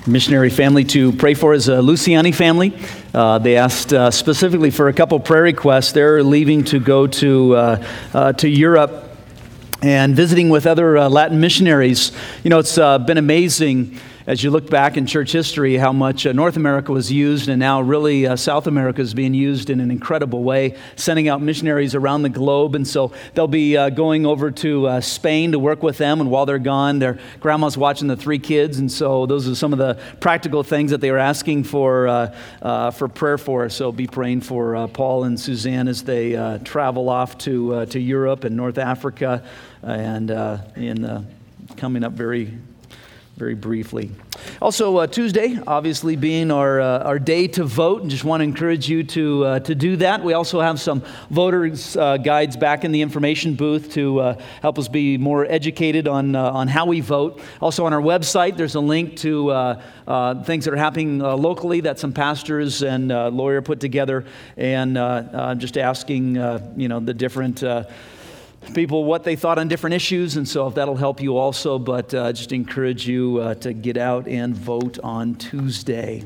missionary family to pray for is a Luciani family. They asked specifically for a couple prayer requests. They're leaving to go to Europe and visiting with other Latin missionaries. You know, it's been amazing as you look back in church history how much North America was used, and now really South America is being used in an incredible way, sending out missionaries around the globe. And so they'll be going over to Spain to work with them, and while they're gone, their grandma's watching the three kids, and so those are some of the practical things that they were asking for prayer for. So be praying for Paul and Suzanne as they travel off to Europe and North Africa, and coming up very briefly. Also, Tuesday, obviously being our day to vote, and just want to encourage you to do that. We also have some voters' guides back in the information booth to help us be more educated on how we vote. Also on our website, there's a link to things that are happening locally that some pastors and lawyer put together, and just asking the different people what they thought on different issues, and so if that'll help you also, but just encourage you to get out and vote on Tuesday.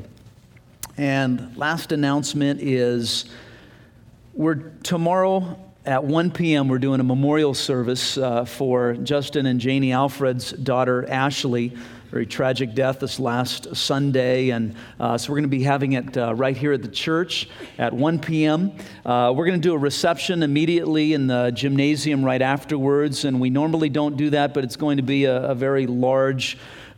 And last announcement is tomorrow at 1 p.m. we're doing a memorial service for Justin and Janie Alfred's daughter Ashley. Very tragic death this last Sunday, and so we're going to be having it right here at the church at 1 p.m. We're going to do a reception immediately in the gymnasium right afterwards, and we normally don't do that, but it's going to be a very large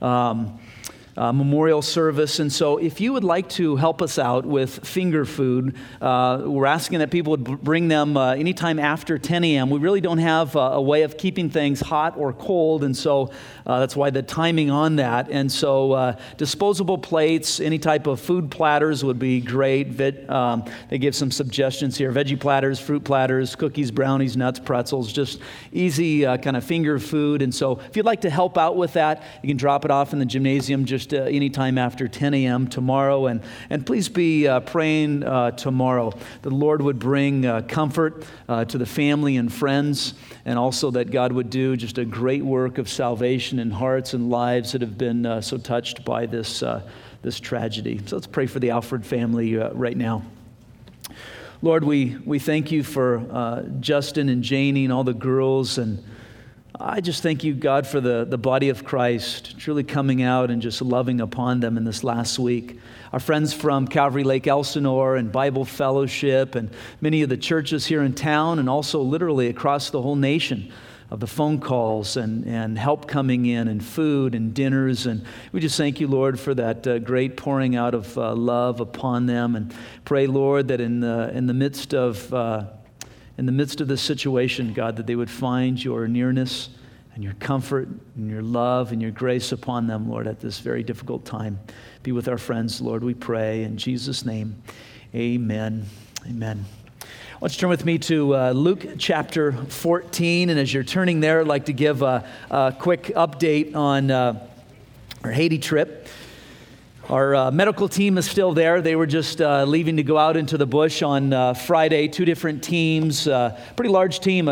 memorial service. And so if you would like to help us out with finger food, we're asking that people would bring them anytime after 10 a.m. We really don't have a way of keeping things hot or cold, and so that's why the timing on that. And so disposable plates, any type of food platters would be great. They give some suggestions here: veggie platters, fruit platters, cookies, brownies, nuts, pretzels, just easy kind of finger food. And so if you'd like to help out with that, you can drop it off in the gymnasium just anytime after 10 a.m. tomorrow. And please be praying tomorrow. The Lord would bring comfort to the family and friends, and also that God would do just a great work of salvation in hearts and lives that have been so touched by this tragedy. So let's pray for the Alfred family right now. Lord, we thank you for Justin and Janie and all the girls, and I just thank you, God, for the body of Christ truly coming out and just loving upon them in this last week. Our friends from Calvary Lake Elsinore and Bible Fellowship and many of the churches here in town, and also literally across the whole nation, of the phone calls and help coming in and food and dinners. And we just thank you, Lord, for that great pouring out of love upon them, and pray, Lord, that in the midst of this situation, God, that they would find your nearness and your comfort and your love and your grace upon them, Lord, at this very difficult time. Be with our friends, Lord, we pray. In Jesus' name, amen. Amen. Why don't you turn with me to Luke chapter 14, and as you're turning there, I'd like to give a quick update on our Haiti trip. Our medical team is still there. They were just leaving to go out into the bush on Friday. 2 different teams, pretty large team,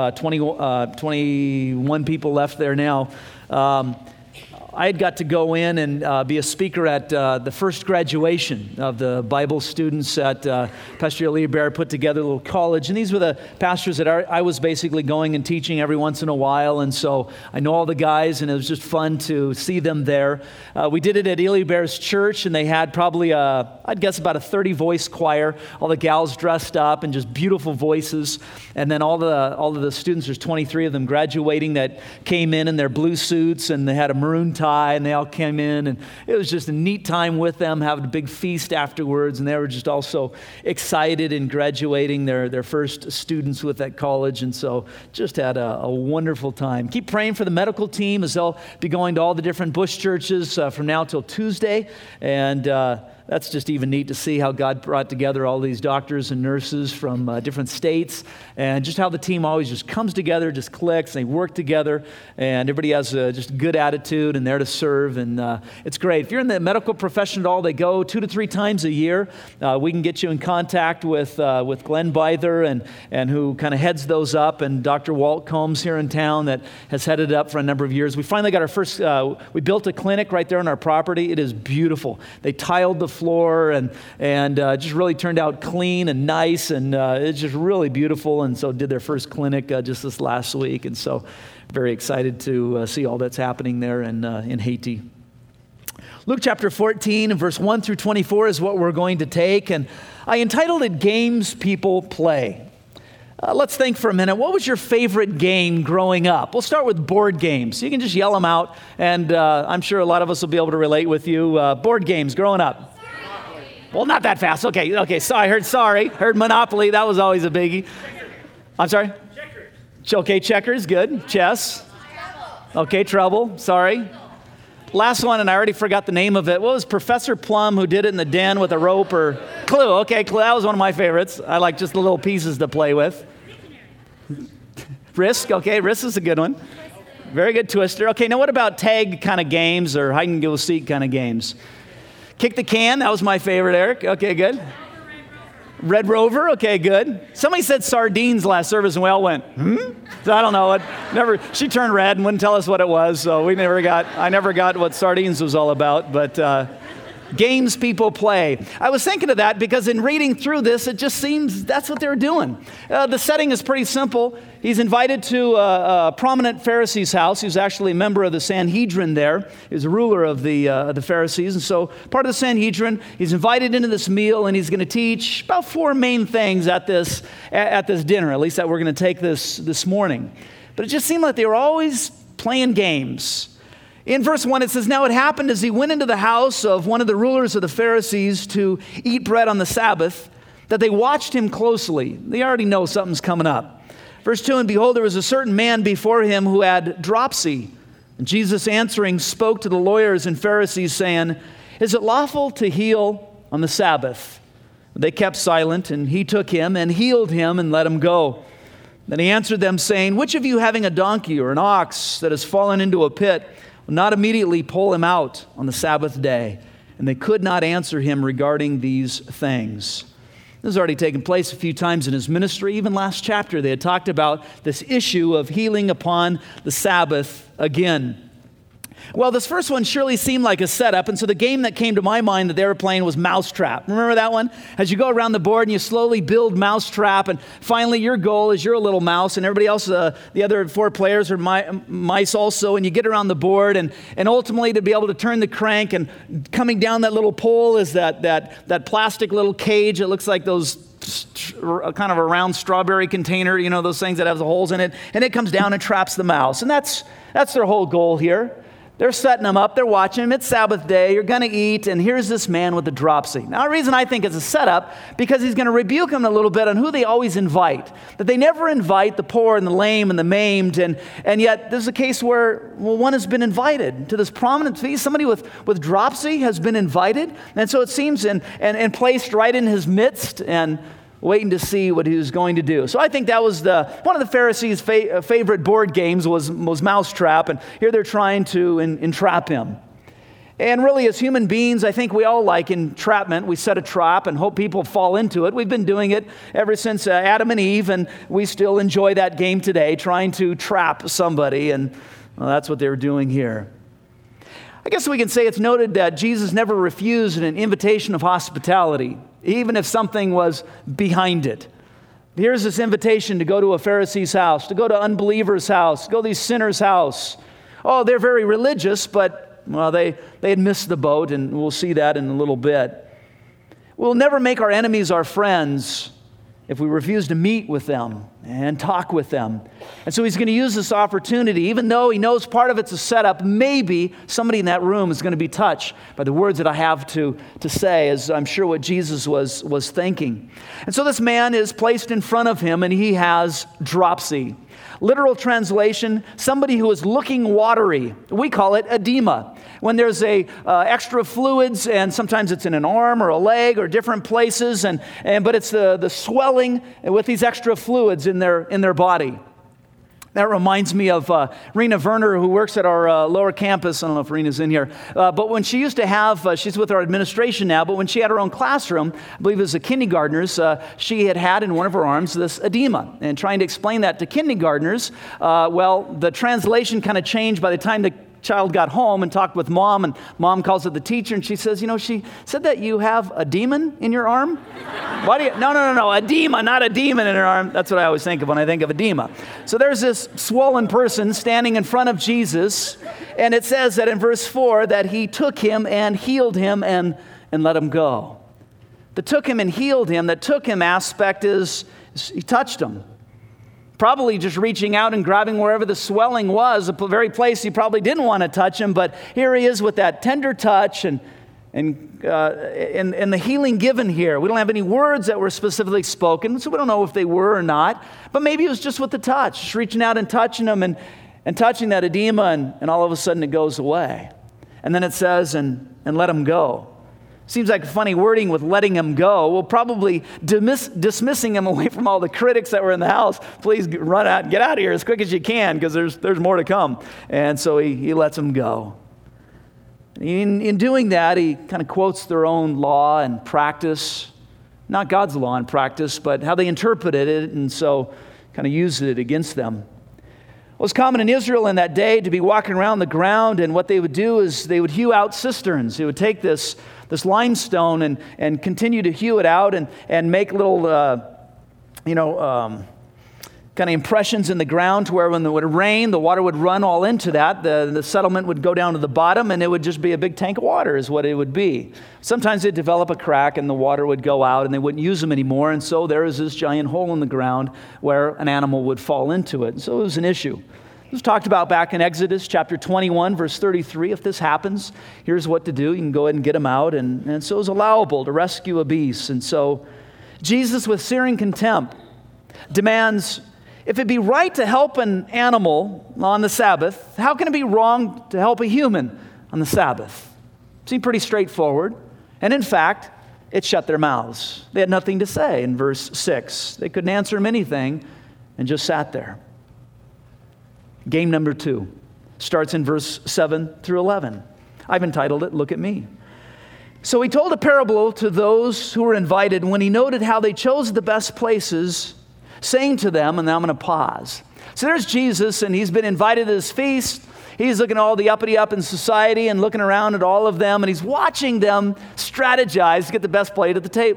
21 people left there now. I had got to go in and be a speaker at the first graduation of the Bible students at Pastor Eliaber put together a little college. And these were the pastors that I was basically going and teaching every once in a while. And so I know all the guys, and it was just fun to see them there. We did it at Eliaber's church, and they had probably, I'd guess, about a 30-voice choir. All the gals dressed up and just beautiful voices. And then all of the students, there's 23 of them graduating, that came in their blue suits, and they had a maroon tie, and they all came in, and it was just a neat time with them, having a big feast afterwards, and they were just also excited in graduating their first students with that college, and so just had a wonderful time. Keep praying for the medical team as they'll be going to all the different bush churches from now till Tuesday, and that's just even neat to see how God brought together all these doctors and nurses from different states, and just how the team always just comes together, just clicks, and they work together, and everybody has just a good attitude and there to serve, and it's great. If you're in the medical profession at all, they go 2 to 3 times a year. We can get you in contact with Glenn Byther, and who kind of heads those up, and Dr. Walt Combs here in town that has headed it up for a number of years. We finally got our first, we built a clinic right there on our property. It is beautiful. They tiled the floor and just really turned out clean and nice, and it's just really beautiful, and so did their first clinic just this last week, and so very excited to see all that's happening there in Haiti. Luke chapter 14 and verse 1 through 24 is what we're going to take, and I entitled it Games People Play. Let's think for a minute. What was your favorite game growing up? We'll start with board games. You can just yell them out, and I'm sure a lot of us will be able to relate with you. Board games growing up. Monopoly. Well, not that fast. Okay. So I heard Monopoly. That was always a biggie. I'm sorry? Checkers. Okay, checkers, good. Chess. Okay, Trouble. Sorry. Last one, and I already forgot the name of it. What was Professor Plum who did it in the den with a rope? Or Clue. Okay, Clue. That was one of my favorites. I like just the little pieces to play with. Risk. Okay, Risk is a good one. Very good. Twister. Okay, now what about tag kind of games or hide and go seek kind of games? Kick the can. That was my favorite, Eric. Okay, good. Red Rover. Okay, good. Somebody said sardines last service, and we all went, So I don't know. She turned red and wouldn't tell us what it was, so I never got what sardines was all about, but games people play. I was thinking of that because in reading through this, it just seems that's what they're doing. The setting is pretty simple. He's invited to a prominent Pharisee's house. He was actually a member of the Sanhedrin there. He was a ruler of the Pharisees, and so part of the Sanhedrin. He's invited into this meal, and he's going to teach about 4 main things at this dinner, at least that we're going to take this morning. But it just seemed like they were always playing games. In verse 1, it says, "Now it happened as he went into the house of one of the rulers of the Pharisees to eat bread on the Sabbath, that they watched him closely." They already know something's coming up. Verse 2, "And behold, there was a certain man before him who had dropsy. And Jesus answering spoke to the lawyers and Pharisees, saying, 'Is it lawful to heal on the Sabbath?' They kept silent, and he took him and healed him and let him go. Then he answered them, saying, 'Which of you having a donkey or an ox that has fallen into a pit will not immediately pull him out on the Sabbath day?' And they could not answer him regarding these things." This has already taken place a few times in his ministry. Even last chapter, they had talked about this issue of healing upon the Sabbath again. Well, this first one surely seemed like a setup, and so the game that came to my mind that they were playing was Mousetrap. Remember that one? As you go around the board and you slowly build Mousetrap, and finally your goal is you're a little mouse, and everybody else, the other 4 players are mice also, and you get around the board, and ultimately to be able to turn the crank, and coming down that little pole is that plastic little cage. It looks like those kind of a round strawberry container, those things that have the holes in it, and it comes down and traps the mouse, and that's their whole goal here. They're setting them up. They're watching them. It's Sabbath day. You're going to eat. And here's this man with the dropsy. Now, the reason I think it's a setup, because he's going to rebuke them a little bit on who they always invite. That they never invite the poor and the lame and the maimed. And yet, there's a case where, one has been invited to this prominent feast. Somebody with dropsy has been invited. And so it seems and placed right in his midst and waiting to see what he was going to do. So I think that was one of the Pharisees' favorite board games was Mousetrap, and here they're trying to entrap him. And really, as human beings, I think we all like entrapment. We set a trap and hope people fall into it. We've been doing it ever since Adam and Eve, and we still enjoy that game today, trying to trap somebody, and that's what they were doing here. I guess we can say it's noted that Jesus never refused an invitation of hospitality, even if something was behind it. Here's this invitation to go to a Pharisee's house, to go to unbelievers' house, to go to these sinners' house. Oh, they're very religious, but, they had missed the boat, and we'll see that in a little bit. We'll never make our enemies our friends if we refuse to meet with them and talk with them. And so he's going to use this opportunity, even though he knows part of it's a setup. Maybe somebody in that room is going to be touched by the words that I have to say, as I'm sure what Jesus was thinking. And so this man is placed in front of him, and he has dropsy. Literal translation, somebody who is looking watery. We call it edema. When there's extra fluids, and sometimes it's in an arm or a leg or different places, but it's the swelling with these extra fluids in their body. That reminds me of Rena Werner, who works at our lower campus. I don't know if Rena's in here. But when she used to have, she's with our administration now, but when she had her own classroom, I believe it was the kindergartners, she had in one of her arms this edema. And trying to explain that to kindergartners, the translation kind of changed by the time the child got home and talked with mom, and mom calls up the teacher, and she says, she said that you have a demon in your arm? Why do you? No, edema, not a demon in her arm. That's what I always think of when I think of edema. So there's this swollen person standing in front of Jesus, and it says that in verse 4 that he took him and healed him and let him go. The took him and healed him, that took him aspect is he touched him. Probably just reaching out and grabbing wherever the swelling was, the very place he probably didn't want to touch him, but here he is with that tender touch and the healing given here. We don't have any words that were specifically spoken, so we don't know if they were or not, but maybe it was just with the touch, just reaching out and touching him and touching that edema, and all of a sudden it goes away. And then it says, and let him go. Seems like funny wording with letting him go. Well, probably dismissing him away from all the critics that were in the house. Please run out, get out of here as quick as you can, because there's more to come. And so he lets him go. In doing that, he kind of quotes their own law and practice, not God's law and practice, but how they interpreted it, and so kind of used it against them. It was common in Israel in that day to be walking around the ground, and what they would do is they would hew out cisterns. They would take this limestone and continue to hew it out and make little, kind of impressions in the ground to where when it would rain, the water would run all into that. The settlement would go down to the bottom, and it would just be a big tank of water is what it would be. Sometimes they'd develop a crack, and the water would go out, and they wouldn't use them anymore, and so there was this giant hole in the ground where an animal would fall into it. So it was an issue. It was talked about back in Exodus chapter 21, verse 33. If this happens, here's what to do. You can go ahead and get them out. And so it was allowable to rescue a beast. And so Jesus, with searing contempt, demands, if it be right to help an animal on the Sabbath, how can it be wrong to help a human on the Sabbath? Seemed pretty straightforward. And in fact, it shut their mouths. They had nothing to say in verse 6. They couldn't answer him anything and just sat there. Game number 2 starts in verse 7 through 11. I've entitled it, Look at Me. So he told a parable to those who were invited when he noted how they chose the best places, saying to them, and now I'm going to pause. So there's Jesus, and he's been invited to this feast. He's looking at all the uppity-up in society and looking around at all of them, and he's watching them strategize to get the best place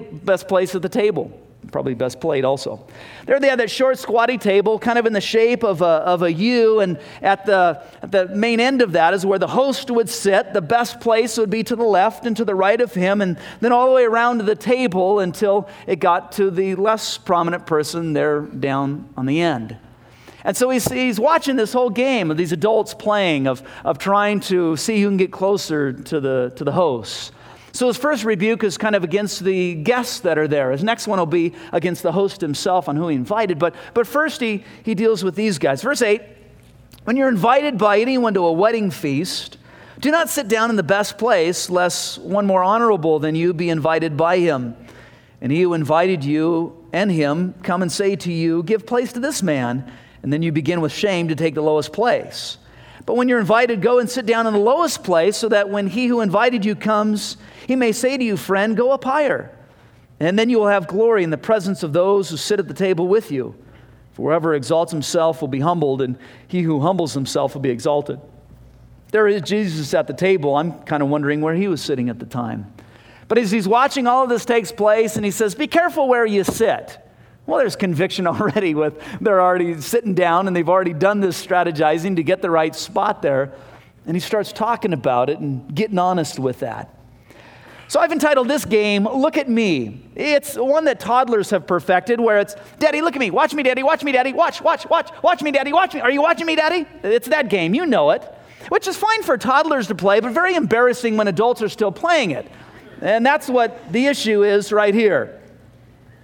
at the table. Probably best plate also. There they have that short, squatty table, kind of in the shape of a U, and at the main end of that is where the host would sit. The best place would be to the left and to the right of him, and then all the way around to the table until it got to the less prominent person there down on the end. And so he's watching this whole game of these adults playing, of trying to see who can get closer to the host. So his first rebuke is kind of against the guests that are there. His next one will be against the host himself on who he invited. But first he deals with these guys. Verse 8, when you're invited by anyone to a wedding feast, do not sit down in the best place, lest one more honorable than you be invited by him. And he who invited you and him come and say to you, give place to this man. And then you begin with shame to take the lowest place. But when you're invited, go and sit down in the lowest place, so that when he who invited you comes, he may say to you, friend, go up higher. And then you will have glory in the presence of those who sit at the table with you. For whoever exalts himself will be humbled, and he who humbles himself will be exalted. There is Jesus at the table. I'm kind of wondering where he was sitting at the time. But as he's watching all of this takes place, and he says, be careful where you sit. Well, there's conviction already they're already sitting down and they've already done this strategizing to get the right spot there. And he starts talking about it and getting honest with that. So I've entitled this game, Look at Me. It's one that toddlers have perfected where it's, Daddy, look at me. Watch me, Daddy. Watch me, Daddy. Watch me, Daddy. Watch me. Are you watching me, Daddy? It's that game. You know it. Which is fine for toddlers to play, but very embarrassing when adults are still playing it. And that's what the issue is right here.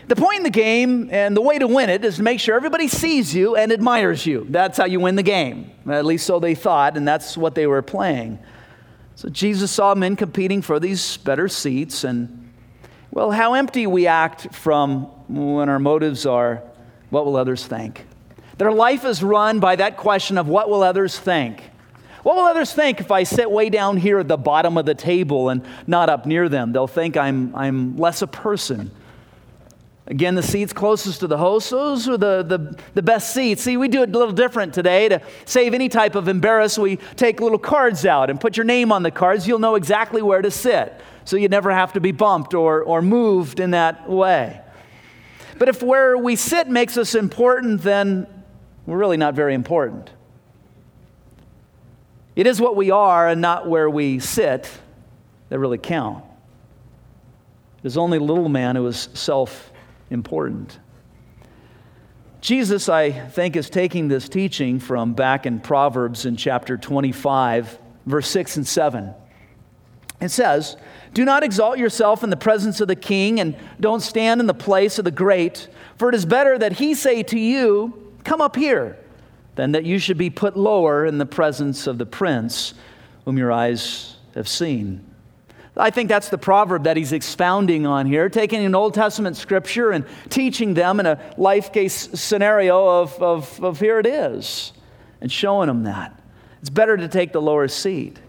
The point in the game and the way to win it is to make sure everybody sees you and admires you. That's how you win the game. At least so they thought, and that's what they were playing. So Jesus saw men competing for these better seats, and, well, how empty we act from when our motives are, what will others think? Their life is run by that question of what will others think? What will others think if I sit way down here at the bottom of the table and not up near them? They'll think I'm less a person. Again, the seats closest to the host, those are the best seats. See, we do it a little different today. To save any type of embarrass, we take little cards out and put your name on the cards. You'll know exactly where to sit, so you never have to be bumped or moved in that way. But if where we sit makes us important, then we're really not very important. It is what we are and not where we sit that really count. There's only a little man who is self-important. Jesus, I think, is taking this teaching from back in Proverbs in chapter 25, verse 6 and 7. It says, "Do not exalt yourself in the presence of the king, and don't stand in the place of the great, for it is better that he say to you, 'Come up here,' than that you should be put lower in the presence of the prince whom your eyes have seen." I think that's the proverb that he's expounding on here, taking an Old Testament scripture and teaching them in a life case scenario of here it is, and showing them that. It's better to take the lower seat.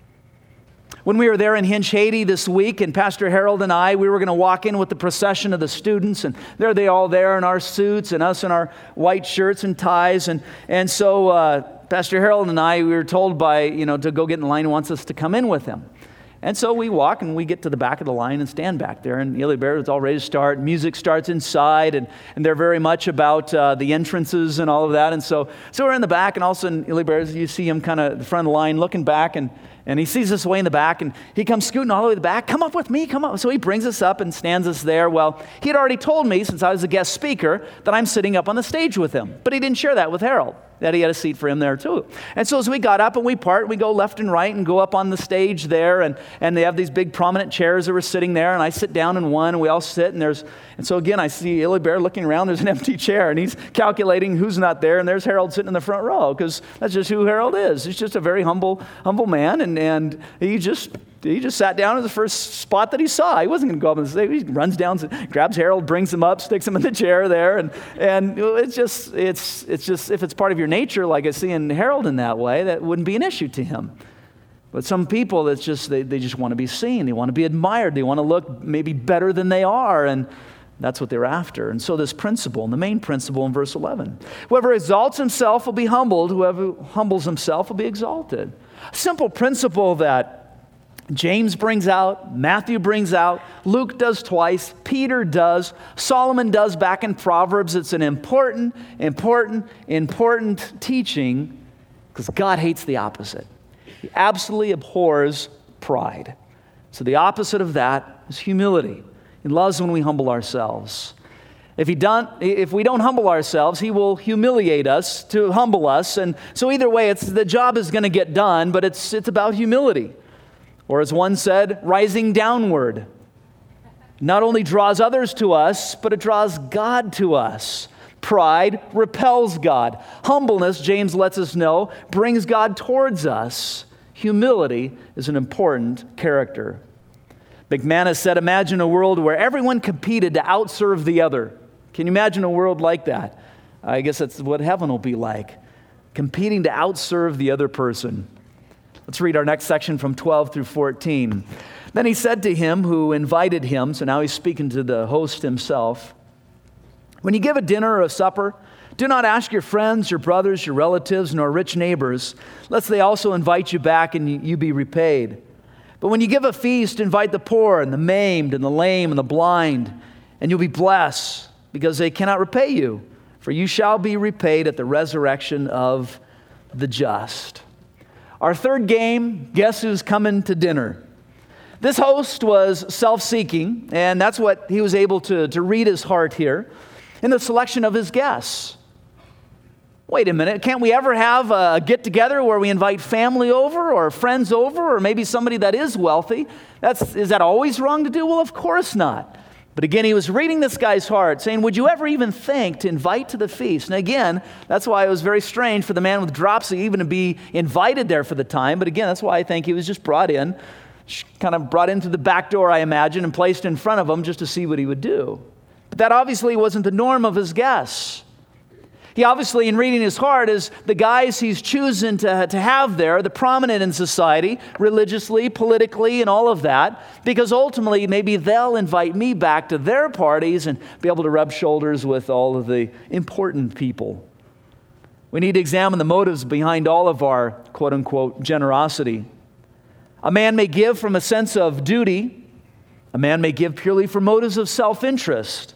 When we were there in Hinch, Haiti this week, and Pastor Harold and I, we were going to walk in with the procession of the students, and there they all there in our suits, and us in our white shirts and ties, and so Pastor Harold and I, we were told by, to go get in line, wants us to come in with him. And so we walk and we get to the back of the line and stand back there. And Illy Bear is all ready to start. Music starts inside, and they're very much about the entrances and all of that. And so we're in the back, and all of a sudden Illy Bear, you see him kind of at the front of the line looking back, and he sees us way in the back, and he comes scooting all the way to the back. "Come up with me, come up." So he brings us up and stands us there. Well, he had already told me, since I was a guest speaker, that I'm sitting up on the stage with him. But he didn't share that with Harold, that he had a seat for him there too. And so as we got up and we go left and right and go up on the stage there, and they have these big prominent chairs that were sitting there, and I sit down in one, and we all sit, and so again, I see Illy Bear looking around, there's an empty chair, and he's calculating who's not there, and there's Harold sitting in the front row, because that's just who Harold is. He's just a very humble man, and he just sat down in the first spot that he saw. He wasn't going to go up on the stage. He runs down, grabs Harold, brings him up, sticks him in the chair there, and it's just if it's part of your nature, like I see in Harold in that way, that wouldn't be an issue to him. But some people, that's just they just want to be seen. They want to be admired. They want to look maybe better than they are, and that's what they're after. And so this principle, and the main principle in verse 11, whoever exalts himself will be humbled. Whoever humbles himself will be exalted. A simple principle that James brings out, Matthew brings out, Luke does twice, Peter does, Solomon does back in Proverbs. It's an important teaching, because God hates the opposite. He absolutely abhors pride. So the opposite of that is humility. He loves when we humble ourselves. If we don't humble ourselves, he will humiliate us to humble us. And so either way, the job is going to get done, but it's about humility. Or as one said, rising downward. Not only draws others to us, but it draws God to us. Pride repels God. Humbleness, James lets us know, brings God towards us. Humility is an important character. McManus said, imagine a world where everyone competed to outserve the other. Can you imagine a world like that? I guess that's what heaven will be like. Competing to outserve the other person. Let's read our next section from 12 through 14. Then he said to him who invited him, so now he's speaking to the host himself, when you give a dinner or a supper, do not ask your friends, your brothers, your relatives, nor rich neighbors, lest they also invite you back and you be repaid. But when you give a feast, invite the poor and the maimed and the lame and the blind, and you'll be blessed, because they cannot repay you, for you shall be repaid at the resurrection of the just. Our third game, guess who's coming to dinner? This host was self-seeking, and that's what he was able to read his heart here in the selection of his guests. Wait a minute, can't we ever have a get-together where we invite family over or friends over or maybe somebody that is wealthy? Is that always wrong to do? Well, of course not. But again, he was reading this guy's heart, saying, would you ever even think to invite to the feast? And again, that's why it was very strange for the man with dropsy even to be invited there for the time. But again, that's why I think he was just brought in, kind of brought in through the back door, I imagine, and placed in front of him just to see what he would do. But that obviously wasn't the norm of his guests. He obviously, in reading his heart, is the guys he's chosen to have there, the prominent in society, religiously, politically, and all of that, because ultimately maybe they'll invite me back to their parties and be able to rub shoulders with all of the important people. We need to examine the motives behind all of our quote-unquote generosity. A man may give from a sense of duty. A man may give purely for motives of self-interest.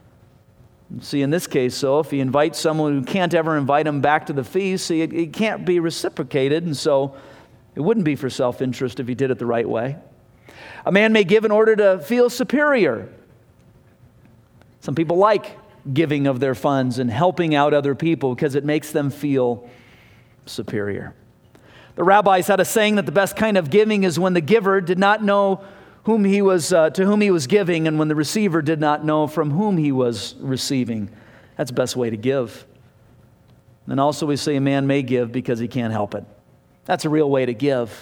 See, in this case, so if he invites someone who can't ever invite him back to the feast, see, it can't be reciprocated, and so it wouldn't be for self-interest if he did it the right way. A man may give in order to feel superior. Some people like giving of their funds and helping out other people because it makes them feel superior. The rabbis had a saying that the best kind of giving is when the giver did not know to whom he was giving, and when the receiver did not know from whom he was receiving. That's the best way to give. And also we say a man may give because he can't help it. That's a real way to give.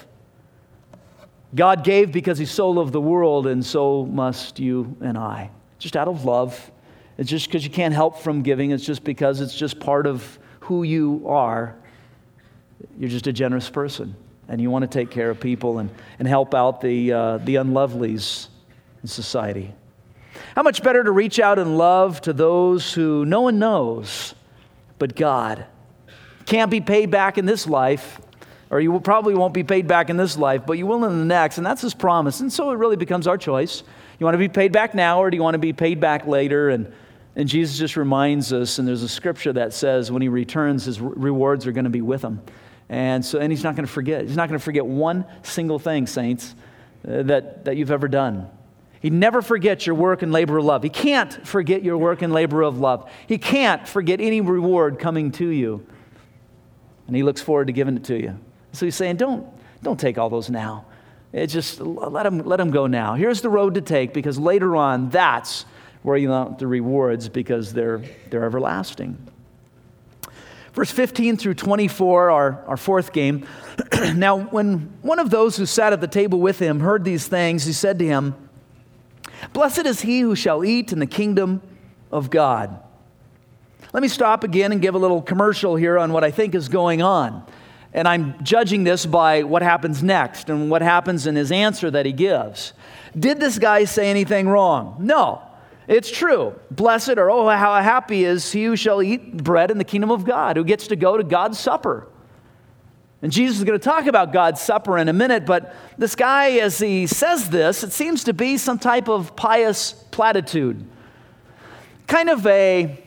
God gave because he so loved the world, and so must you and I. Just out of love. It's just because you can't help from giving. It's just because it's just part of who you are. You're just a generous person. And you want to take care of people and help out the unlovelies in society. How much better to reach out in love to those who no one knows but God. Can't be paid back in this life, or you probably won't be paid back in this life, but you will in the next, and that's his promise. And so it really becomes our choice. You want to be paid back now, or do you want to be paid back later? And Jesus just reminds us, and there's a scripture that says when he returns, his rewards are going to be with him. And he's not going to forget. He's not going to forget one single thing, saints, that you've ever done. He never forgets your work and labor of love. He can't forget your work and labor of love. He can't forget any reward coming to you. And he looks forward to giving it to you. So he's saying, don't take all those now. It's just let them go now. Here's the road to take, because later on, that's where you want the rewards, because they're everlasting. Verse 15 through 24, our fourth game. Now, when one of those who sat at the table with him heard these things, he said to him, "Blessed is he who shall eat in the kingdom of God." Let me stop again and give a little commercial here on what I think is going on. And I'm judging this by what happens next and what happens in his answer that he gives. Did this guy say anything wrong? No. It's true. Blessed, or oh, how happy is he who shall eat bread in the kingdom of God, who gets to go to God's supper. And Jesus is going to talk about God's supper in a minute, but this guy, as he says this, it seems to be some type of pious platitude. Kind of a,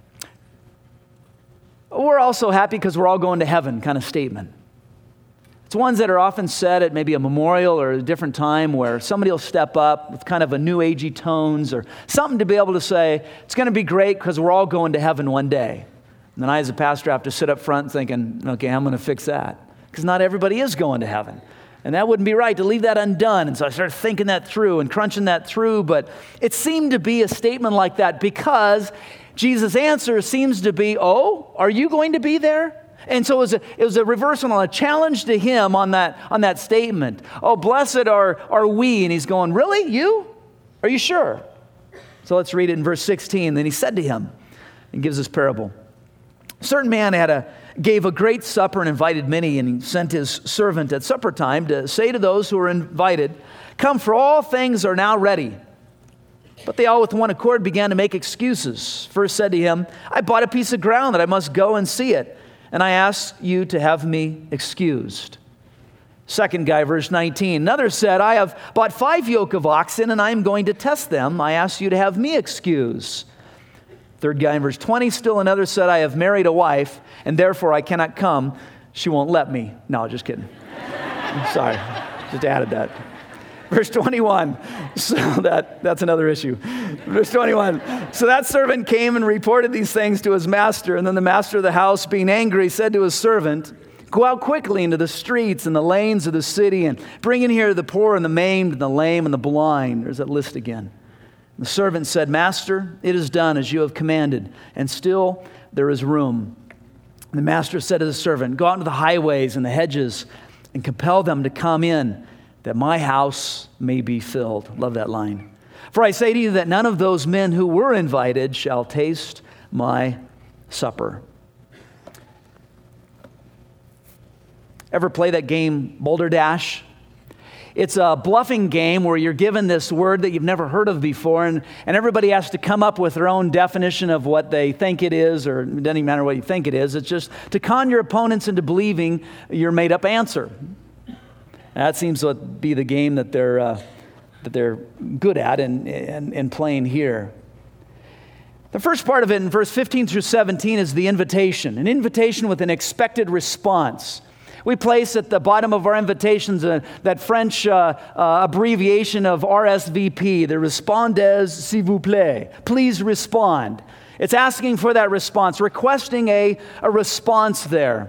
we're also happy because we're all going to heaven kind of statement. It's ones that are often said at maybe a memorial or a different time where somebody will step up with kind of a new agey tones or something to be able to say, it's going to be great because we're all going to heaven one day. And then I as a pastor have to sit up front thinking, okay, I'm going to fix that. Because not everybody is going to heaven. And that wouldn't be right to leave that undone. And so I started thinking that through and crunching that through. But it seemed to be a statement like that because Jesus' answer seems to be, oh, are you going to be there? And so it was a reversal on a challenge to him on that statement. Oh, blessed are we. And he's going, really? You? Are you sure? So let's read it in verse 16. Then he said to him, and gives this parable. A certain man gave a great supper and invited many, and he sent his servant at supper time to say to those who were invited, "Come, for all things are now ready." But they all with one accord began to make excuses. First said to him, "I bought a piece of ground that I must go and see it, and I ask you to have me excused." Second guy, verse 19. Another said, "I have bought 5 yoke of oxen, and I am going to test them. I ask you to have me excused." Third guy in verse 20. Still another said, "I have married a wife, and therefore I cannot come. She won't let me." No, just kidding. Sorry, just added that. Verse 21, so that's another issue. Verse 21, so that servant came and reported these things to his master, and then the master of the house, being angry, said to his servant, "Go out quickly into the streets and the lanes of the city, and bring in here the poor and the maimed and the lame and the blind." There's that list again. The servant said, "Master, it is done as you have commanded, and still there is room." The master said to the servant, "Go out into the highways and the hedges and compel them to come in, that my house may be filled." Love that line. "For I say to you that none of those men who were invited shall taste my supper." Ever play that game, Boulder Dash? It's a bluffing game where you're given this word that you've never heard of before, and everybody has to come up with their own definition of what they think it is, or it doesn't even matter what you think it is. It's just to con your opponents into believing your made-up answer. And that seems to be the game that they're good at and playing here. The first part of it in verse 15 through 17 is the invitation, an invitation with an expected response. We place at the bottom of our invitations that French abbreviation of RSVP, the Répondez s'il vous plaît. Please respond. It's asking for that response, requesting a response there.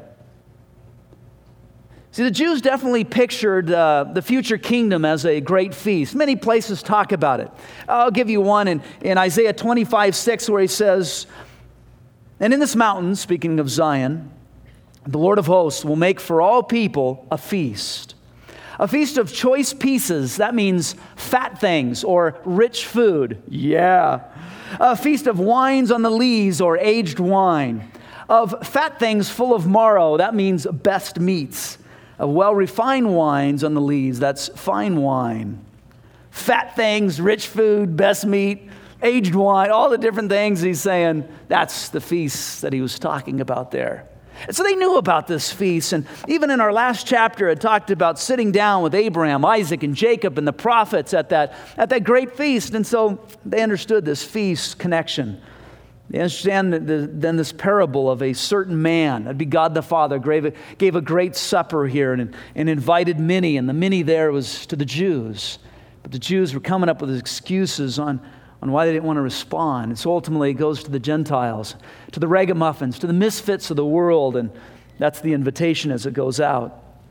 See, the Jews definitely pictured the future kingdom as a great feast. Many places talk about it. I'll give you one in Isaiah 25:6, where he says, "And in this mountain," speaking of Zion, "the Lord of hosts will make for all people a feast of choice pieces." That means fat things or rich food. Yeah. "A feast of wines on the lees," or aged wine. "Of fat things full of marrow." That means best meats. "Of well-refined wines on the lees." That's fine wine. Fat things, rich food, best meat, aged wine, all the different things he's saying. That's the feast that he was talking about there. And so they knew about this feast, and even in our last chapter, it talked about sitting down with Abraham, Isaac, and Jacob, and the prophets at that great feast, and so they understood this feast connection. They understand then this parable of a certain man, that'd be God the Father, gave a great supper here and invited many, and the many there was to the Jews, but the Jews were coming up with excuses on why they didn't want to respond. And so ultimately it goes to the Gentiles, to the ragamuffins, to the misfits of the world, and that's the invitation as it goes out.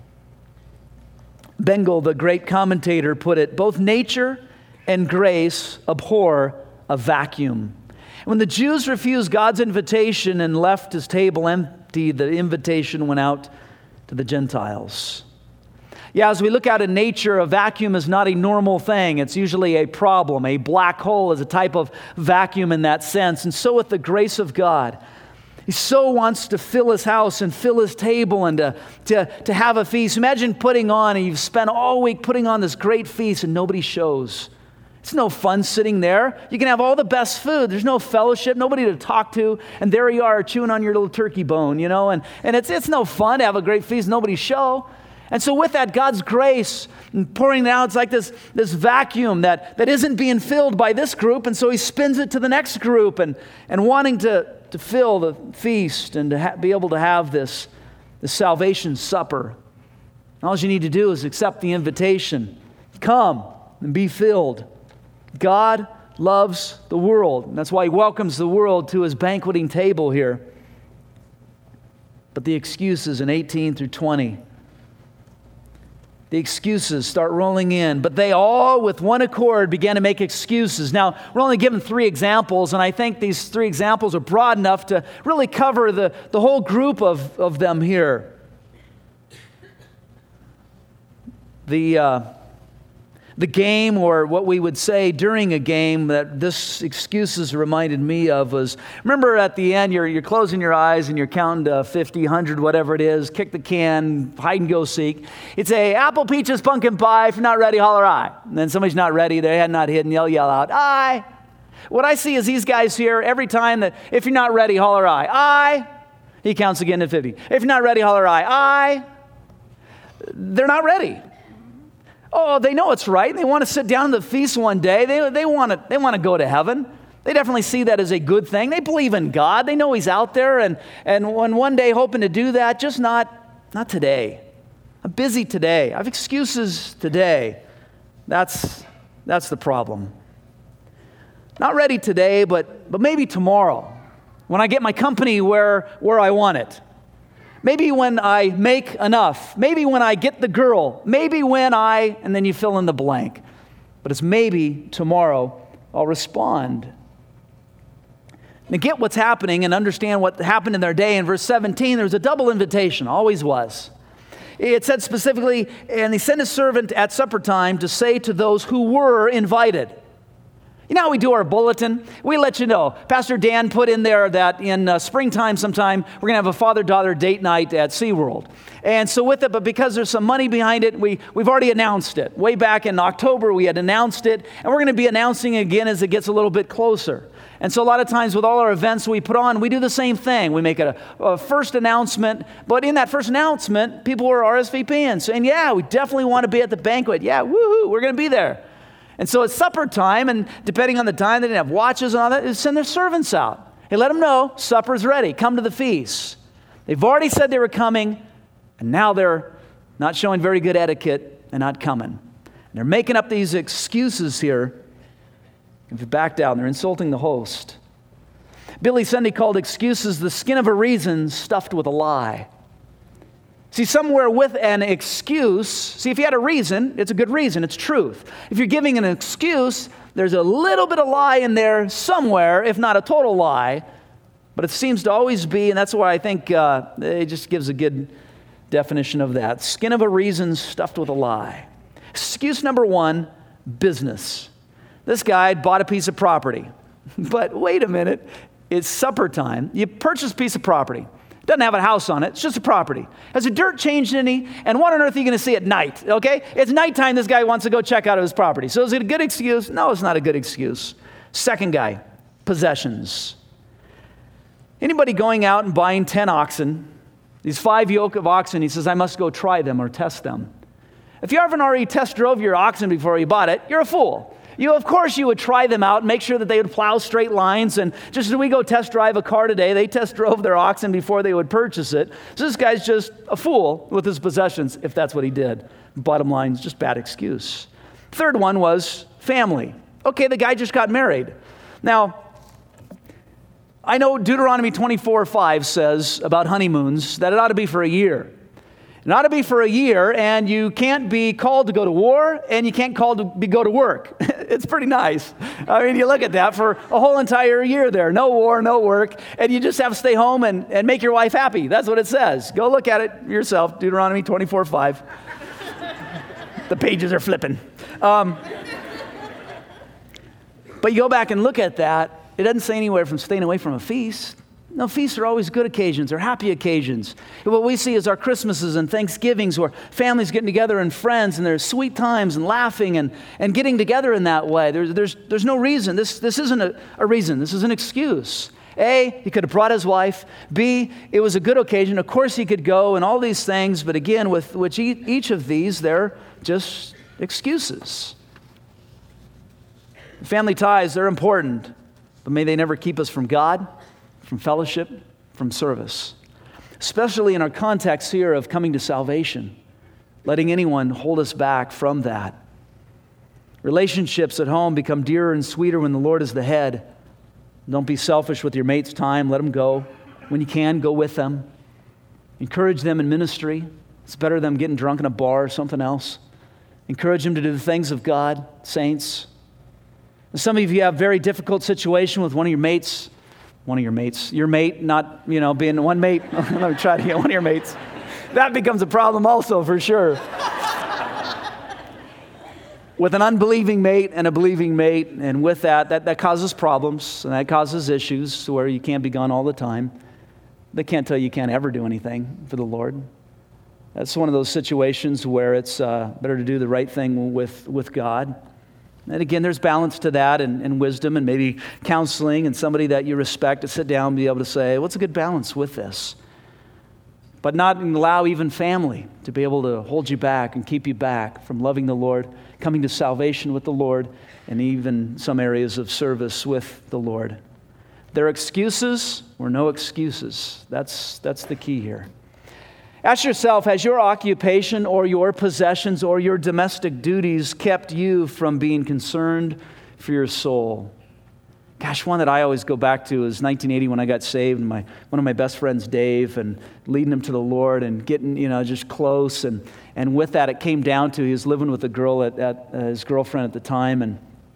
Bengel, the great commentator, put it, "Both nature and grace abhor a vacuum." When the Jews refused God's invitation and left his table empty, the invitation went out to the Gentiles. Yeah, as we look out in nature, a vacuum is not a normal thing. It's usually a problem. A black hole is a type of vacuum in that sense. And so with the grace of God, he so wants to fill his house and fill his table and to have a feast. Imagine putting on, and you've spent all week putting on this great feast and nobody shows. It's no fun sitting there. You can have all the best food. There's no fellowship, nobody to talk to, and there you are chewing on your little turkey bone, you know, and it's no fun to have a great feast, nobody show. And so with that, God's grace and pouring it out, it's like this vacuum that isn't being filled by this group, and so he spins it to the next group and wanting to fill the feast and to be able to have this salvation supper. All you need to do is accept the invitation. Come and be filled. God loves the world, and that's why he welcomes the world to his banqueting table here. But the excuses in 18 through 20, the excuses start rolling in, but they all, with one accord, began to make excuses. Now, we're only given 3 examples, and I think these 3 examples are broad enough to really cover the whole group of them here. The game, or what we would say during a game that this excuses reminded me of was, remember at the end, you're closing your eyes and you're counting to 50, 100, whatever it is, kick the can, hide and go seek. It's a apple, peaches, pumpkin pie. If you're not ready, holler aye. And then somebody's not ready, their head not hidden, they'll yell out, aye. What I see is these guys here, every time that, if you're not ready, holler aye. Aye. He counts again to 50. If you're not ready, holler aye. Aye. They're not ready. Oh, they know it's right. They want to sit down to the feast one day. They want to go to heaven. They definitely see that as a good thing. They believe in God. They know he's out there, and when one day hoping to do that, just not today. I'm busy today. I have excuses today. That's the problem. Not ready today, but maybe tomorrow when I get my company where I want it. Maybe when I make enough. Maybe when I get the girl. Maybe when and then you fill in the blank. But it's maybe tomorrow I'll respond. Now get what's happening and understand what happened in their day. In verse 17, there's a double invitation, always was. It said specifically, and he sent his servant at supper time to say to those who were invited. You know how we do our bulletin? We let you know. Pastor Dan put in there that in springtime sometime, we're going to have a father-daughter date night at SeaWorld. And so with it, but because there's some money behind it, we've already announced it. Way back in October, we had announced it, and we're going to be announcing it again as it gets a little bit closer. And so a lot of times with all our events we put on, we do the same thing. We make a first announcement, but in that first announcement, people were RSVPing, saying, yeah, we definitely want to be at the banquet. Yeah, woohoo, we're going to be there. And so it's supper time, and depending on the time, they didn't have watches and all that, they send their servants out. Hey, let them know, supper's ready, come to the feast. They've already said they were coming, and now they're not showing very good etiquette and not coming. And they're making up these excuses here. If you back down, they're insulting the host. Billy Sunday called excuses the skin of a reason stuffed with a lie. See, somewhere with an excuse, see, if you had a reason, it's a good reason, it's truth. If you're giving an excuse, there's a little bit of lie in there somewhere, if not a total lie, but it seems to always be, and that's why I think it just gives a good definition of that. Skin of a reason stuffed with a lie. Excuse number one, business. This guy had bought a piece of property, but wait a minute, it's supper time. You purchase a piece of property. Doesn't have a house on it. It's just a property. Has the dirt changed any? And what on earth are you going to see at night? Okay? It's nighttime. This guy wants to go check out his property. So is it a good excuse? No, it's not a good excuse. Second guy, possessions. Anybody going out and buying 10 oxen, these 5 yoke of oxen, he says, I must go try them or test them. If you haven't already test drove your oxen before you bought it, you're a fool. Of course you would try them out and make sure that they would plow straight lines. And just as we go test drive a car today, they test drove their oxen before they would purchase it. So this guy's just a fool with his possessions, if that's what he did. Bottom line is just bad excuse. Third one was family. Okay, the guy just got married. Now, I know Deuteronomy 24:5 says about honeymoons that it ought to be for a year. It ought to be for a year, and you can't be called to go to war, and you can't called to go to work. It's pretty nice. I mean, you look at that for a whole entire year there. No war, no work, and you just have to stay home and make your wife happy. That's what it says. Go look at it yourself, Deuteronomy 24:5. The pages are flipping. But you go back and look at that, it doesn't say anywhere from staying away from a feast. No, feasts are always good occasions or happy occasions. And what we see is our Christmases and Thanksgivings where families getting together and friends and there's sweet times and laughing and getting together in that way. There's no reason. This isn't a reason. This is an excuse. A, he could have brought his wife. B, it was a good occasion. Of course he could go and all these things. But again, with which each of these, they're just excuses. Family ties, they're important. But may they never keep us from God, from fellowship, from service. Especially in our context here of coming to salvation. Letting anyone hold us back from that. Relationships at home become dearer and sweeter when the Lord is the head. Don't be selfish with your mate's time. Let them go. When you can, go with them. Encourage them in ministry. It's better than them getting drunk in a bar or something else. Encourage them to do the things of God, saints. And some of you have a very difficult situation with one of your mates. Your mate, not, being one mate. Let me try to get one of your mates. That becomes a problem also, for sure. With an unbelieving mate and a believing mate, and with that causes problems, and that causes issues to where you can't be gone all the time. They can't tell you can't ever do anything for the Lord. That's one of those situations where it's better to do the right thing with God. And again, there's balance to that and wisdom and maybe counseling and somebody that you respect to sit down and be able to say, what's a good balance with this? But not allow even family to be able to hold you back and keep you back from loving the Lord, coming to salvation with the Lord, and even some areas of service with the Lord. There are excuses or no excuses. That's the key here. Ask yourself, has your occupation or your possessions or your domestic duties kept you from being concerned for your soul? Gosh, one that I always go back to is 1980 when I got saved, and one of my best friends, Dave, and leading him to the Lord and getting, just close. And with that, it came down to he was living with a girl at his girlfriend at the time,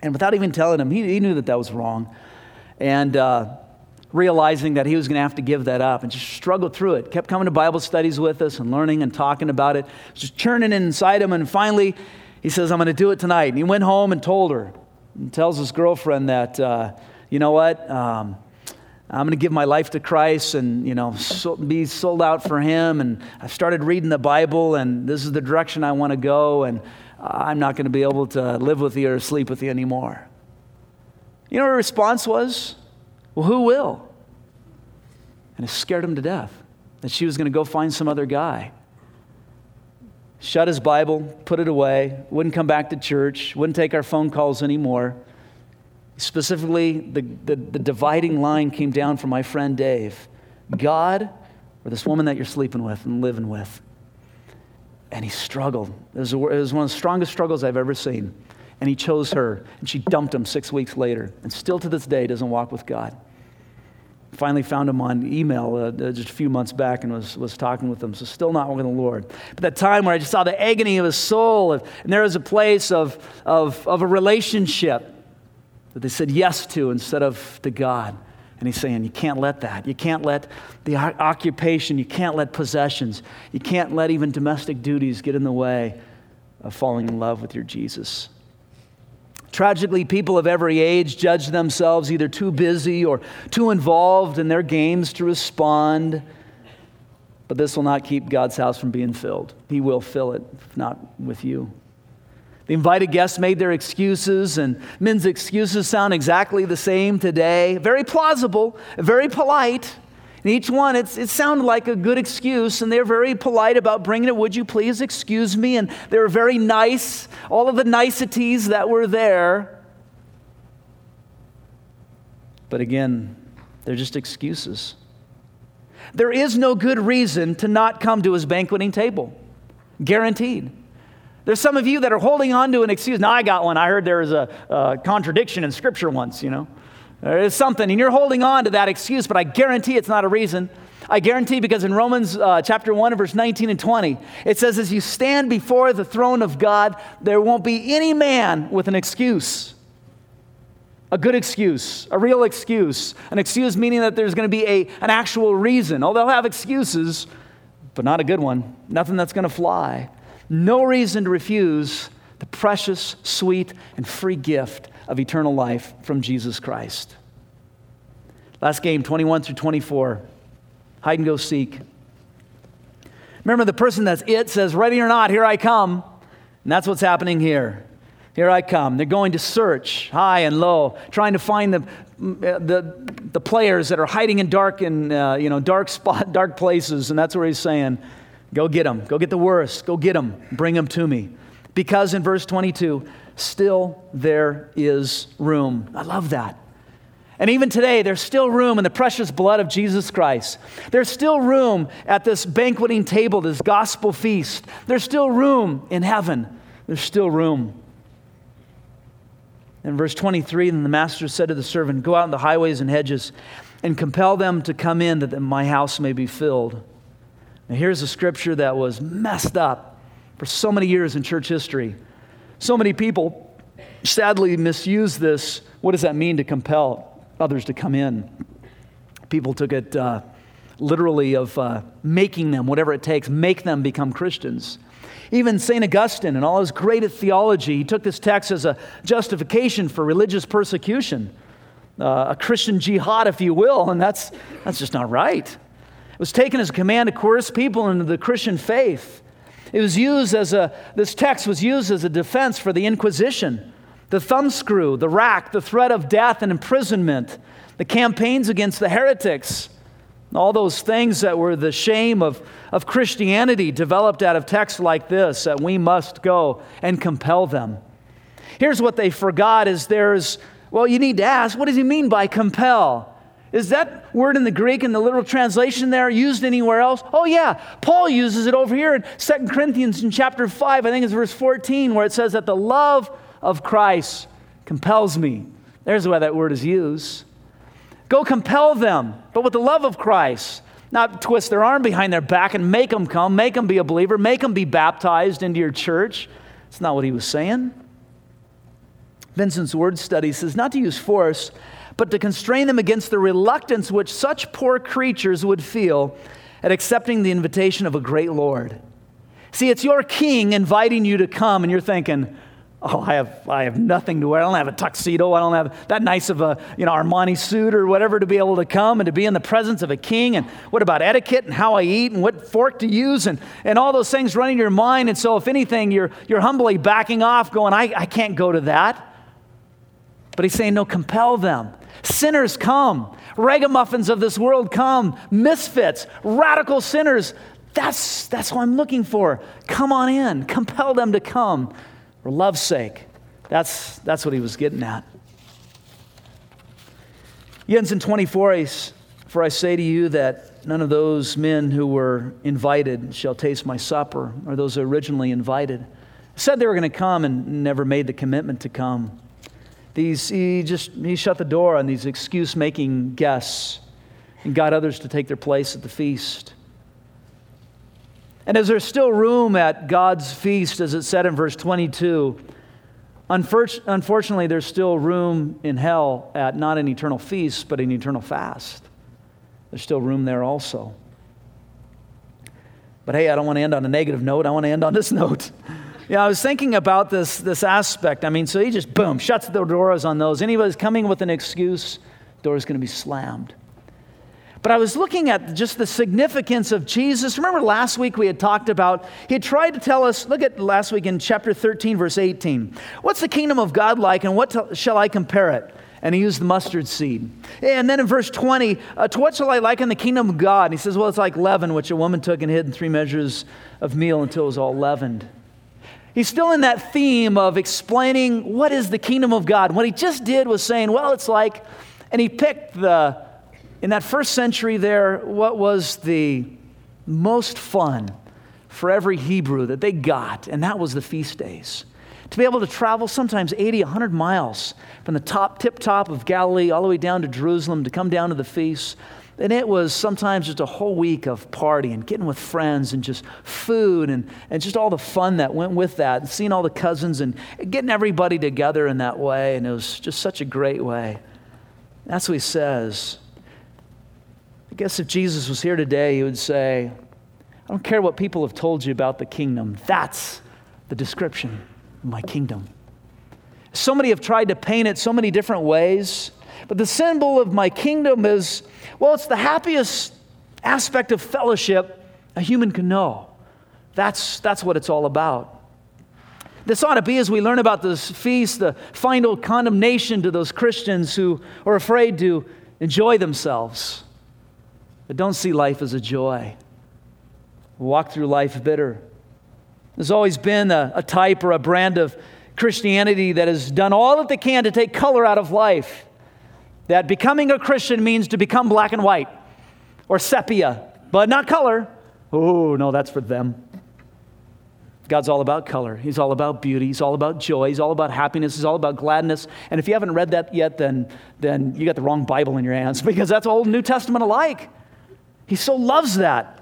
And without even telling him, he knew that was wrong. And realizing that he was going to have to give that up, and just struggled through it. Kept coming to Bible studies with us and learning and talking about it. Just churning inside him. And finally, he says, I'm going to do it tonight. And he went home and told her. And tells his girlfriend that, you know what, I'm going to give my life to Christ and, be sold out for him. And I've started reading the Bible, and this is the direction I want to go. And I'm not going to be able to live with you or sleep with you anymore. You know what her response was? Well, who will? And it scared him to death that she was going to go find some other guy. Shut his Bible, put it away, wouldn't come back to church, wouldn't take our phone calls anymore. Specifically, the dividing line came down from my friend Dave. God or this woman that you're sleeping with and living with. And he struggled. It was one of the strongest struggles I've ever seen. And he chose her, and she dumped him 6 weeks later, and still to this day doesn't walk with God. Finally found him on email just a few months back and was talking with him, so still not with the Lord. But that time where I just saw the agony of his soul, and there was a place of a relationship that they said yes to instead of to God. And he's saying, you can't let that. You can't let the occupation, you can't let possessions, you can't let even domestic duties get in the way of falling in love with your Jesus. Tragically, people of every age judge themselves either too busy or too involved in their games to respond. But this will not keep God's house from being filled. He will fill it, if not with you. The invited guests made their excuses, and men's excuses sound exactly the same today. Very plausible, very polite. And each one, it sounded like a good excuse, and they're very polite about bringing it. Would you please excuse me? And they were very nice, all of the niceties that were there. But again, they're just excuses. There is no good reason to not come to his banqueting table. Guaranteed. There's some of you that are holding on to an excuse. Now, I got one. I heard there was a contradiction in Scripture once, There is something, and you're holding on to that excuse, but I guarantee it's not a reason. I guarantee because in Romans chapter 1, verse 19 and 20, it says, as you stand before the throne of God, there won't be any man with an excuse. A good excuse, a real excuse. An excuse meaning that there's going to be an actual reason. Oh, they'll have excuses, but not a good one. Nothing that's going to fly. No reason to refuse the precious, sweet, and free gift of eternal life from Jesus Christ. Last game, 21 through 24. Hide and go seek. Remember, the person that's it says, ready or not, here I come. And that's what's happening here. Here I come. They're going to search high and low, trying to find the players that are hiding in dark places. And that's where he's saying, go get them. Go get the worst. Go get them. Bring them to me. Because in verse 22, still there is room. I love that. And even today, there's still room in the precious blood of Jesus Christ. There's still room at this banqueting table, this gospel feast. There's still room in heaven. There's still room. In verse 23, then the master said to the servant, go out in the highways and hedges and compel them to come in that my house may be filled. Now here's a scripture that was messed up for so many years in church history. So many people sadly misuse this. What does that mean to compel others to come in? People took it literally of making them, whatever it takes, make them become Christians. Even St. Augustine, in all his great theology, he took this text as a justification for religious persecution, a Christian jihad, if you will, and that's just not right. It was taken as a command to coerce people into the Christian faith. It was used this text was used as a defense for the Inquisition, the thumbscrew, the rack, the threat of death and imprisonment, the campaigns against the heretics, all those things that were the shame of Christianity developed out of texts like this, that we must go and compel them. Here's what they forgot is you need to ask, what does he mean by compel? Is that word in the Greek in the literal translation there used anywhere else? Oh yeah, Paul uses it over here in 2 Corinthians in chapter 5, I think it's verse 14, where it says that the love of Christ compels me. There's why that word is used. Go compel them, but with the love of Christ. Not twist their arm behind their back and make them come, make them be a believer, make them be baptized into your church. That's not what he was saying. Vincent's word study says not to use force, but to constrain them against the reluctance which such poor creatures would feel at accepting the invitation of a great Lord. See, it's your king inviting you to come, and you're thinking, oh, I have nothing to wear. I don't have a tuxedo. I don't have that nice of a Armani suit or whatever to be able to come and to be in the presence of a king. And what about etiquette and how I eat and what fork to use and all those things running your mind. And so if anything, you're humbly backing off going, I can't go to that. But he's saying, no, compel them. Sinners come. Ragamuffins of this world come. Misfits, radical sinners. That's what I'm looking for. Come on in. Compel them to come for love's sake. That's what he was getting at. He ends in 24, for I say to you that none of those men who were invited shall taste my supper, or those originally invited. Said they were going to come and never made the commitment to come. He shut the door on these excuse-making guests and got others to take their place at the feast. And as there's still room at God's feast, as it said in verse 22, unfortunately there's still room in hell at not an eternal feast, but an eternal fast. There's still room there also. But hey, I don't want to end on a negative note. I want to end on this note. I was thinking about this aspect. So he just, boom, shuts the doors on those. Anybody's coming with an excuse, door's going to be slammed. But I was looking at just the significance of Jesus. Remember last week we had talked about, he had tried to tell us, look at last week in chapter 13, verse 18. What's the kingdom of God like, and what shall I compare it? And he used the mustard seed. And then in verse 20, to what shall I liken the kingdom of God? And he says, well, it's like leaven, which a woman took and hid in 3 measures of meal until it was all leavened. He's still in that theme of explaining what is the kingdom of God. What he just did was saying, well, it's like, and he picked in that first century there, what was the most fun for every Hebrew that they got, and that was the feast days. To be able to travel sometimes 80, 100 miles from the tip top of Galilee all the way down to Jerusalem to come down to the feast. And it was sometimes just a whole week of partying, getting with friends and just food and just all the fun that went with that, and seeing all the cousins and getting everybody together in that way. And it was just such a great way. That's what he says. I guess if Jesus was here today, he would say, I don't care what people have told you about the kingdom. That's the description of my kingdom. So many have tried to paint it so many different ways, but the symbol of my kingdom is, well, it's the happiest aspect of fellowship a human can know. That's what it's all about. This ought to be, as we learn about this feast, the final condemnation to those Christians who are afraid to enjoy themselves, but don't see life as a joy. Walk through life bitter. There's always been a type or a brand of Christianity that has done all that they can to take color out of life. That becoming a Christian means to become black and white or sepia, but not color. Oh, no, that's for them. God's all about color. He's all about beauty. He's all about joy. He's all about happiness. He's all about gladness. And if you haven't read that yet, then you got the wrong Bible in your hands, because that's Old and New Testament alike. He so loves that.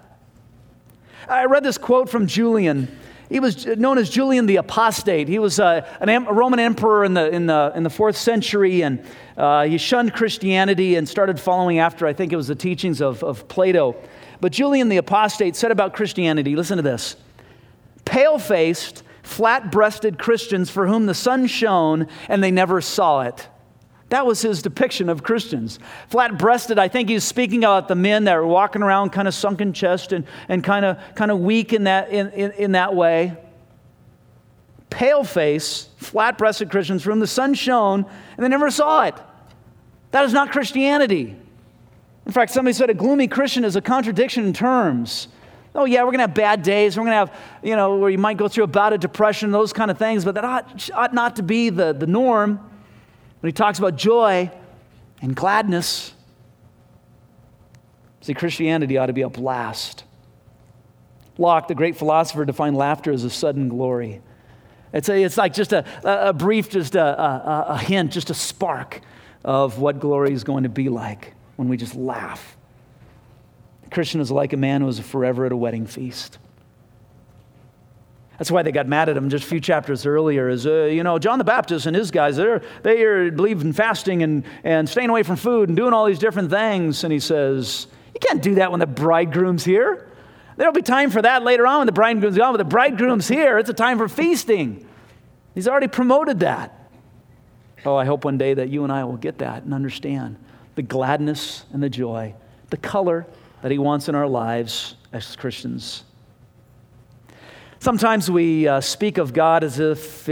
I read this quote from Julian. He was known as Julian the Apostate. He was a Roman emperor in the 4th century, and he shunned Christianity and started following after, I think it was the teachings of Plato. But Julian the Apostate said about Christianity, listen to this: pale-faced, flat-breasted Christians for whom the sun shone and they never saw it. That was his depiction of Christians. Flat-breasted, I think he's speaking about the men that were walking around kind of sunken chest and kind of weak in that way. Pale-faced, flat-breasted Christians for whom the sun shone and they never saw it. That is not Christianity. In fact, somebody said a gloomy Christian is a contradiction in terms. Oh yeah, we're going to have bad days. We're going to have, where you might go through a bout of depression, those kind of things, but that ought not to be the norm. When he talks about joy and gladness, see, Christianity ought to be a blast. Locke, the great philosopher, defined laughter as a sudden glory. It's like just a brief, just a hint, just a spark of what glory is going to be like when we just laugh. A Christian is like a man who is forever at a wedding feast. That's why they got mad at him just a few chapters earlier. John the Baptist and his guys, they believe in fasting and staying away from food and doing all these different things. And he says, you can't do that when the bridegroom's here. There'll be time for that later on when the bridegroom's gone, but the bridegroom's here. It's a time for feasting. He's already promoted that. Oh, I hope one day that you and I will get that and understand the gladness and the joy, the color that he wants in our lives as Christians. Sometimes we speak of God as if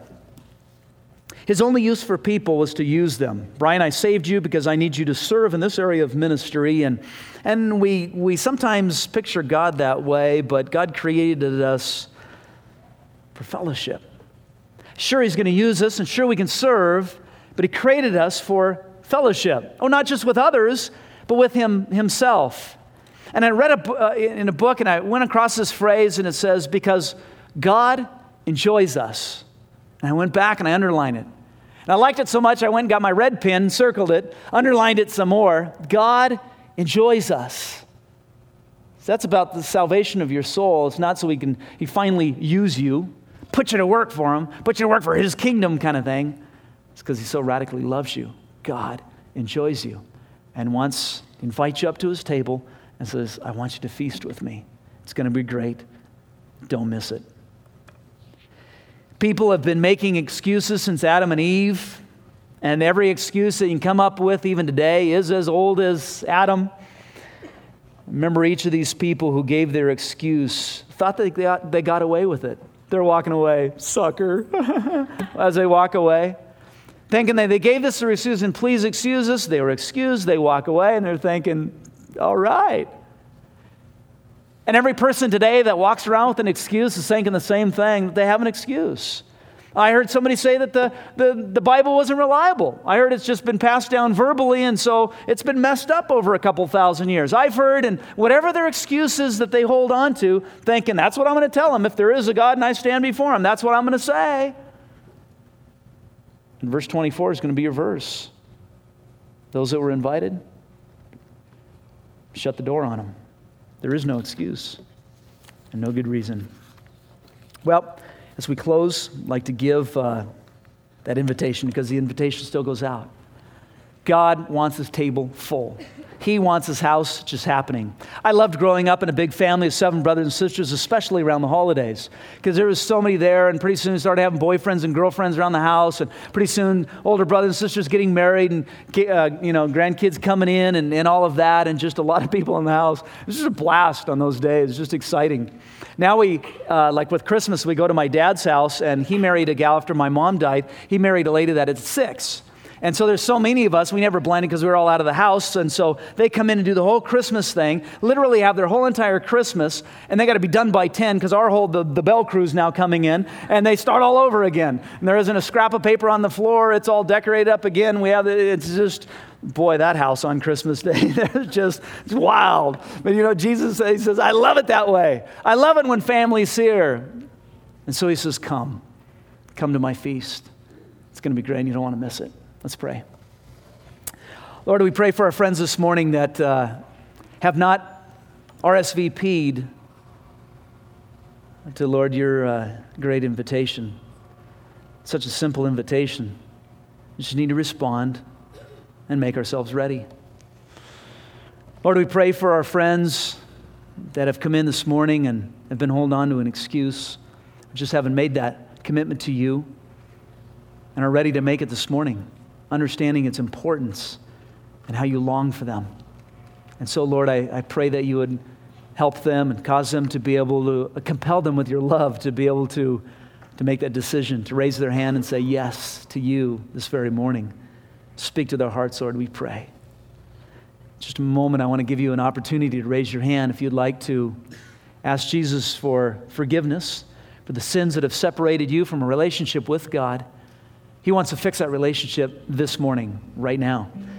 his only use for people was to use them. Brian, I saved you because I need you to serve in this area of ministry. And we sometimes picture God that way, but God created us for fellowship. Sure, he's going to use us, and sure we can serve, but he created us for fellowship. Oh, not just with others, but with himself. And I read in a book, and I went across this phrase, and it says, because God enjoys us. And I went back and I underlined it. And I liked it so much, I went and got my red pen, circled it, underlined it some more. God enjoys us. So that's about the salvation of your soul. It's not so he finally use you, put you to work for him, put you to work for his kingdom kind of thing. It's because he so radically loves you. God enjoys you and invites you up to his table and says, I want you to feast with me. It's going to be great. Don't miss it. People have been making excuses since Adam and Eve, and every excuse that you can come up with even today is as old as Adam. Remember, each of these people who gave their excuse thought that they got away with it. They're walking away, sucker, as they walk away. Thinking they gave this a excuse, and please excuse us. They were excused, they walk away, and they're thinking, all right. And every person today that walks around with an excuse is thinking the same thing. They have an excuse. I heard somebody say that the Bible wasn't reliable. I heard it's just been passed down verbally, and so it's been messed up over a couple thousand years. I've heard, and whatever their excuses that they hold on to, thinking that's what I'm going to tell them. If there is a God and I stand before him, that's what I'm going to say. And verse 24 is going to be your verse. Those that were invited, shut the door on them. There is no excuse and no good reason. Well, as we close, I'd like to give that invitation because the invitation still goes out. God wants his table full. He wants his house just happening. I loved growing up in a big family of 7 brothers and sisters, especially around the holidays, because there was so many there, and pretty soon we started having boyfriends and girlfriends around the house, and pretty soon older brothers and sisters getting married, and grandkids coming in, and all of that, and just a lot of people in the house. It was just a blast on those days. It was just exciting. Now we, like with Christmas, we go to my dad's house, and he married a gal after my mom died. He married a lady that had 6. And so there's so many of us, we never blended because we were all out of the house. And so they come in and do the whole Christmas thing, literally have their whole entire Christmas, and they got to be done by 10 because the bell crew's now coming in, and they start all over again. And there isn't a scrap of paper on the floor. It's all decorated up again. It's just, boy, that house on Christmas Day, it's wild. But Jesus he says, I love it that way. I love it when family's here. And so he says, come to my feast. It's going to be great, and you don't want to miss it. Let's pray. Lord, we pray for our friends this morning that have not RSVP'd to, Lord, your great invitation. Such a simple invitation. We just need to respond and make ourselves ready. Lord, we pray for our friends that have come in this morning and have been holding on to an excuse, just haven't made that commitment to you and are ready to make it this morning, understanding its importance and how you long for them. And so, Lord, I pray that you would help them and cause them to be able to compel them with your love to be able to make that decision, to raise their hand and say yes to you this very morning. Speak to their hearts, Lord, we pray. Just a moment, I want to give you an opportunity to raise your hand if you'd like to ask Jesus for forgiveness for the sins that have separated you from a relationship with God. He wants to fix that relationship this morning, right now.